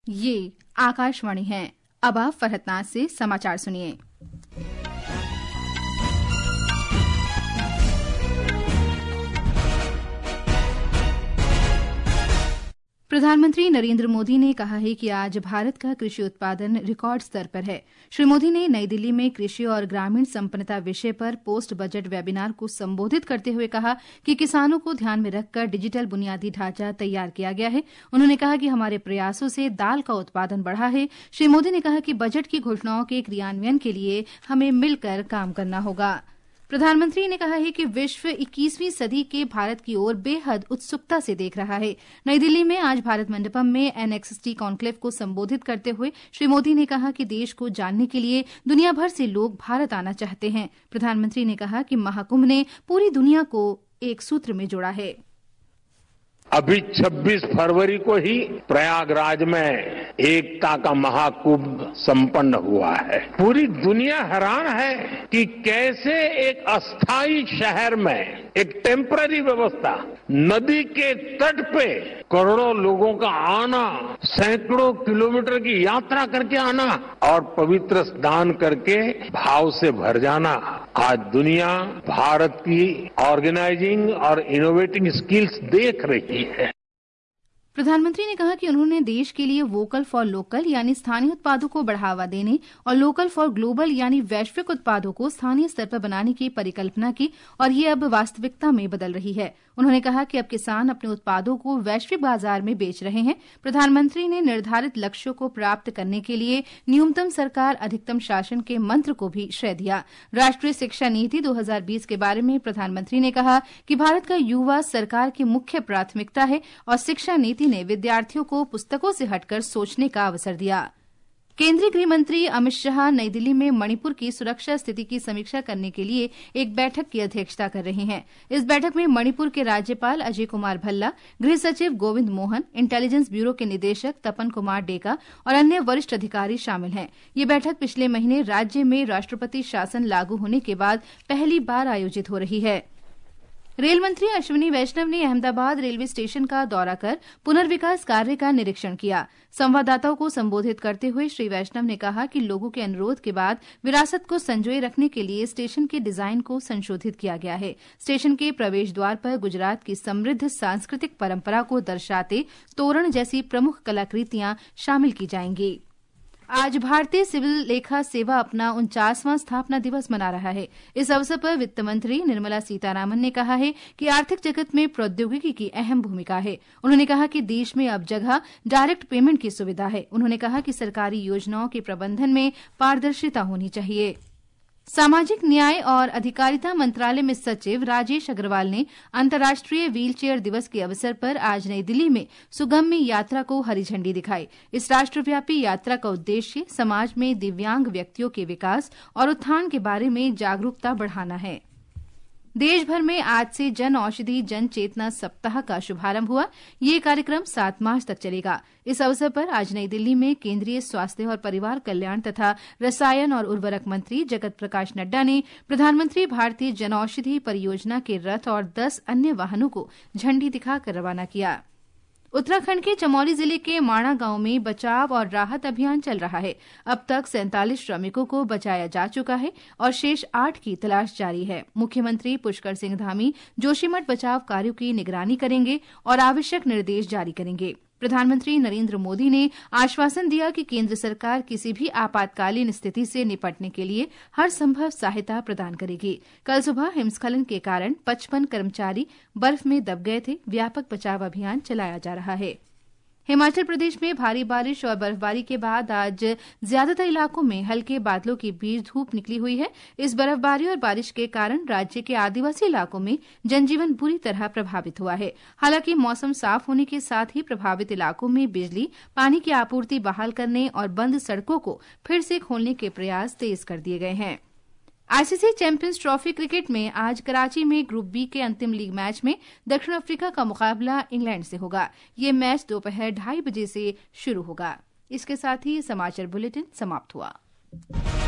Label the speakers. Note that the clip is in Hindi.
Speaker 1: ये आकाशवाणी है। अब आप फरहतनाज से समाचार सुनिए। प्रधानमंत्री नरेंद्र मोदी ने कहा है कि आज भारत का कृषि उत्पादन रिकॉर्ड स्तर पर है। श्री मोदी ने नई दिल्ली में कृषि और ग्रामीण संपन्नता विषय पर पोस्ट बजट वेबिनार को संबोधित करते हुए कहा कि किसानों को ध्यान में रखकर डिजिटल बुनियादी ढांचा तैयार किया गया है। उन्होंने कहा कि हमारे प्रयासों से दाल का उत्पादन बढ़ा है। श्री मोदी ने कहा कि बजट की घोषणाओं के क्रियान्वयन के लिए हमें मिलकर काम करना होगा। प्रधानमंत्री ने कहा है कि विश्व 21वीं सदी के भारत की ओर बेहद उत्सुकता से देख रहा है। नई दिल्ली में आज भारत मंडपम में NXT कॉन्क्लेव को संबोधित करते हुए श्री मोदी ने कहा कि देश को जानने के लिए दुनिया भर से लोग भारत आना चाहते हैं। प्रधानमंत्री ने कहा कि महाकुंभ ने पूरी दुनिया को एक सूत्र में जोड़ा है।
Speaker 2: अभी 26 फरवरी को ही प्रयागराज में एकता का महाकुंभ संपन्न हुआ है। पूरी दुनिया हैरान है कि कैसे एक अस्थायी शहर में एक टेम्पररी व्यवस्था, नदी के तट पे करोड़ों लोगों का आना, सैकड़ों किलोमीटर की यात्रा करके आना और पवित्र स्नान करके भाव से भर जाना। आज दुनिया भारत की ऑर्गेनाइजिंग और इनोवेटिंग स्किल्स देख रही है।
Speaker 1: प्रधानमंत्री ने कहा कि उन्होंने देश के लिए वोकल फॉर लोकल यानी स्थानीय उत्पादों को बढ़ावा देने और लोकल फॉर ग्लोबल यानी वैश्विक उत्पादों को स्थानीय स्तर पर बनाने की परिकल्पना की और ये अब वास्तविकता में बदल रही है। उन्होंने कहा कि अब किसान अपने उत्पादों को वैश्विक बाजार में बेच रहे हैं। प्रधानमंत्री ने निर्धारित लक्ष्यों को प्राप्त करने के लिए न्यूनतम सरकार अधिकतम शासन के मंत्र को भी श्रेय दिया। राष्ट्रीय शिक्षा नीति 2020 के बारे में प्रधानमंत्री ने कहा कि भारत का युवा सरकार की मुख्य प्राथमिकता है और शिक्षा नीति ने विद्यार्थियों को पुस्तकों से हटकर सोचने का अवसर दिया। केंद्रीय गृह मंत्री अमित शाह नई दिल्ली में मणिपुर की सुरक्षा स्थिति की समीक्षा करने के लिए एक बैठक की अध्यक्षता कर रहे हैं। इस बैठक में मणिपुर के राज्यपाल अजय कुमार भल्ला, गृह सचिव गोविंद मोहन, इंटेलिजेंस ब्यूरो के निदेशक तपन कुमार डेका और अन्य वरिष्ठ अधिकारी शामिल हैं। ये बैठक पिछले महीने राज्य में राष्ट्रपति शासन लागू होने के बाद पहली बार आयोजित हो रही है। रेल मंत्री अश्विनी वैष्णव ने अहमदाबाद रेलवे स्टेशन का दौरा कर पुनर्विकास कार्य का निरीक्षण किया। संवाददाताओं को संबोधित करते हुए श्री वैष्णव ने कहा कि लोगों के अनुरोध के बाद विरासत को संजोए रखने के लिए स्टेशन के डिजाइन को संशोधित किया गया है। स्टेशन के प्रवेश द्वार पर गुजरात की समृद्ध सांस्कृतिक परंपरा को दर्शाते तोरण जैसी प्रमुख कलाकृतियां शामिल की जाएंगी। आज भारतीय सिविल लेखा सेवा अपना 49वां स्थापना दिवस मना रहा है। इस अवसर पर वित्त मंत्री निर्मला सीतारामन ने कहा है कि आर्थिक जगत में प्रौद्योगिकी की अहम भूमिका है। उन्होंने कहा कि देश में अब जगह डायरेक्ट पेमेंट की सुविधा है। उन्होंने कहा कि सरकारी योजनाओं के प्रबंधन में पारदर्शिता होनी चाहिए। सामाजिक न्याय और अधिकारिता मंत्रालय में सचिव राजेश अग्रवाल ने अंतर्राष्ट्रीय व्हीलचेयर दिवस के अवसर पर आज नई दिल्ली में सुगम्य यात्रा को हरी झंडी दिखाई। इस राष्ट्रव्यापी यात्रा का उद्देश्य समाज में दिव्यांग व्यक्तियों के विकास और उत्थान के बारे में जागरूकता बढ़ाना है। देश भर में आज से जन औषधि जन चेतना सप्ताह का शुभारंभ हुआ। ये कार्यक्रम 7 मार्च तक चलेगा। इस अवसर पर आज नई दिल्ली में केंद्रीय स्वास्थ्य और परिवार कल्याण तथा रसायन और उर्वरक मंत्री जगत प्रकाश नड्डा ने प्रधानमंत्री भारतीय जन औषधि परियोजना के रथ और 10 अन्य वाहनों को झंडी दिखाकर रवाना किया। उत्तराखंड के चमोली जिले के माणा गांव में बचाव और राहत अभियान चल रहा है। अब तक 47 श्रमिकों को बचाया जा चुका है और शेष 8 की तलाश जारी है। मुख्यमंत्री पुष्कर सिंह धामी जोशीमठ बचाव कार्यों की निगरानी करेंगे और आवश्यक निर्देश जारी करेंगे। प्रधानमंत्री नरेंद्र मोदी ने आश्वासन दिया कि केंद्र सरकार किसी भी आपातकालीन स्थिति से निपटने के लिए हर संभव सहायता प्रदान करेगी। कल सुबह हिमस्खलन के कारण 55 कर्मचारी बर्फ में दब गए थे। व्यापक बचाव अभियान चलाया जा रहा है। हिमाचल प्रदेश में भारी बारिश और बर्फबारी के बाद आज ज्यादातर इलाकों में हल्के बादलों के बीच धूप निकली हुई है। इस बर्फबारी और बारिश के कारण राज्य के आदिवासी इलाकों में जनजीवन बुरी तरह प्रभावित हुआ है। हालांकि मौसम साफ होने के साथ ही प्रभावित इलाकों में बिजली, पानी की आपूर्ति बहाल करने और बंद सड़कों को फिर से खोलने के प्रयास तेज कर दिए गए हैं। आईसीसी चैंपियंस ट्रॉफी क्रिकेट में आज कराची में ग्रुप बी के अंतिम लीग मैच में दक्षिण अफ्रीका का मुकाबला इंग्लैंड से होगा। ये मैच दोपहर 2:30 बजे से शुरू होगा। इसके साथ ही समाचार बुलेटिन समाप्त हुआ।